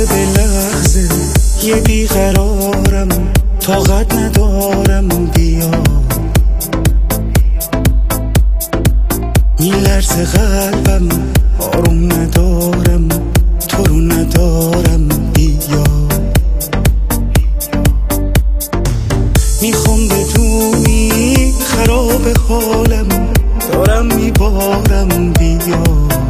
لحظه به لحظه یه بیقرارم، طاقت ندارم بیا. میلرزه قلبم، آروم ندارم، تو رو ندارم بیا. میخوام بدونی خراب حالم، دارم میبارم بیا.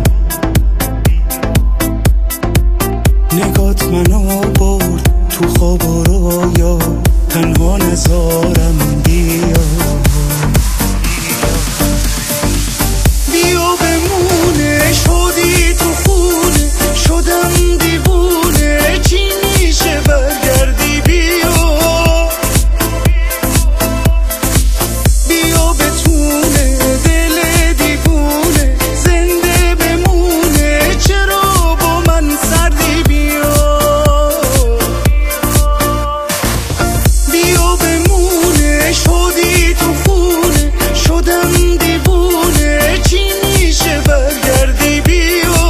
نگات منو برد تو خواب و رویا، تنها نذارم بیا. بیا بمونه، شدی تو خونه، شدم دیوونه، چی میشه برگردی بیا. بیا بتونه دل دیوونه زنده بمونه، چرا با من سردی بیا. بیا بمونه، شدی تو خونه، شدم دیوونه، چی میشه برگردی بیا.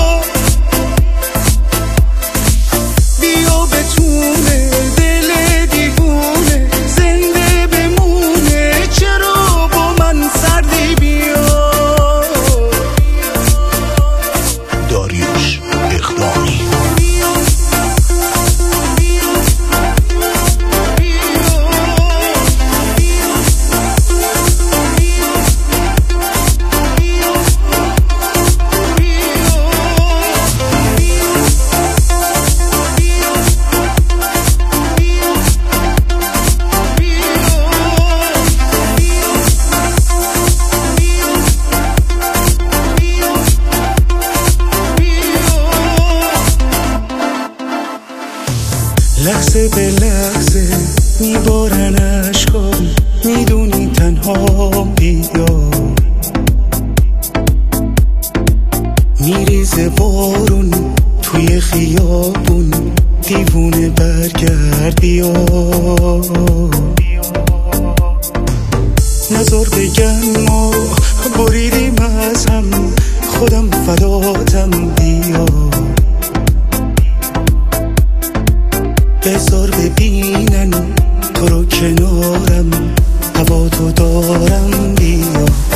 بیا بتونه دل دیوونه زنده بمونه، چرا با من سردی بیا. داریوش اقدامی. لحظه به لحظه میبارن اشکام، میدونی تنها بیا. میریزه بارون توی خیابون، دیوونه برگرد بیا. نظر بگن ما بریدیم از هم، خودم فداتم بیا. بذار ببینن تو رو کنارم، هوا تو دارم بیا.